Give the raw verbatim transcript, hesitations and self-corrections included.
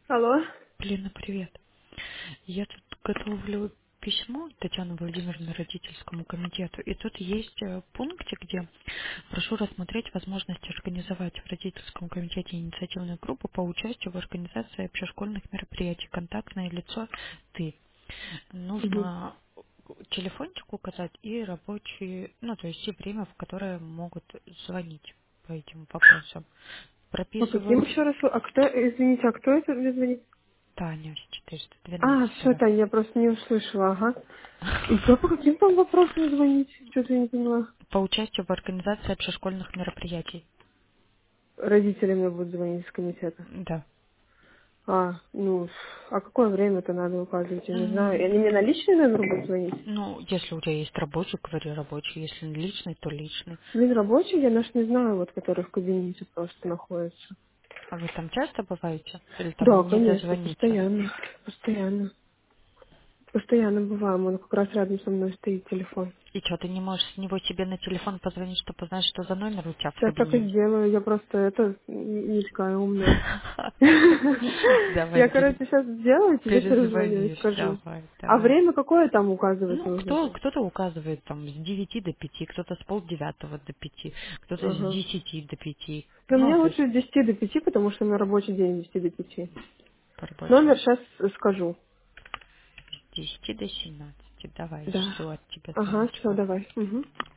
Алло. Лена, привет. Я тут готовлю письмо Татьяне Владимировне родительскому комитету, и тут есть э, пунктик, где прошу рассмотреть возможность организовать в родительском комитете инициативную группу по участию в организации общешкольных мероприятий. Контактное лицо ты. Мгм. Нужно телефончик указать и рабочие, ну, то есть и время, в которое могут звонить по этим вопросам. По каким Прописываю еще раз? вы- А кто, извините, а кто это мне звонит? Таню с четыреста А, все, двенадцать. Таня, я просто не услышала, ага. И кто по каким там вопросам звонить? Что-то я не поняла. По участию в организации общешкольных мероприятий. Родители мне будут звонить из комитета. Да. А, ну, а какое время-то надо указывать, я не знаю. И М, они мне на личный номер будут звонить? Ну, если у тебя есть рабочий, говори рабочий. Если личный, то личный. Блин, рабочий я наш не знаю, вот, который в кабинете просто находится. А вы там часто бываете? Или Да, там не конечно, дозвониться? постоянно. Постоянно. Постоянно бываем, он как раз рядом со мной стоит телефон. И что, ты не можешь с него себе на телефон позвонить, чтобы узнать, что за номер у тебя в Сейчас так и кабинете? сделаю, я просто это не не такая умная. Давай, Я, пере- короче, сейчас сделаю, тебе перезвоню и перезвонишь. скажу. Давай, А давай. время какое там указывать Ну, нужно кто, там? кто-то указывает там с девяти до пяти, кто-то с полдевятого до пяти, кто-то с Ага. десяти до пяти. Да Ну, мне то есть лучше с десяти до пяти, потому что на рабочий день с десяти до пяти. по рабочему. Номер сейчас скажу. С десяти до семнадцати. Давай, Да. жду от тебя Ага, все, звоночка. давай. Мгм.